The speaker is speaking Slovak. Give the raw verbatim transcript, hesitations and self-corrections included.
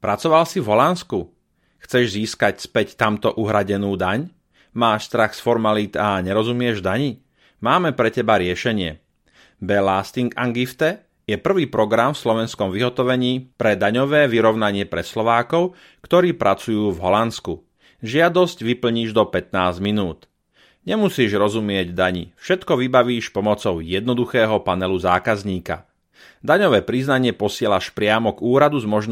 Pracoval si v Holandsku? Chceš získať späť tamto uhradenú daň? Máš strach z formalít a nerozumieš dani? Máme pre teba riešenie. Belastingangifte je prvý program v slovenskom vyhotovení pre daňové vyrovnanie pre Slovákov, ktorí pracujú v Holandsku. Žiadosť vyplníš do pätnásť minút. Nemusíš rozumieť dani, všetko vybavíš pomocou jednoduchého panelu zákazníka. Daňové priznanie posielaš priamo k úradu s možnosťou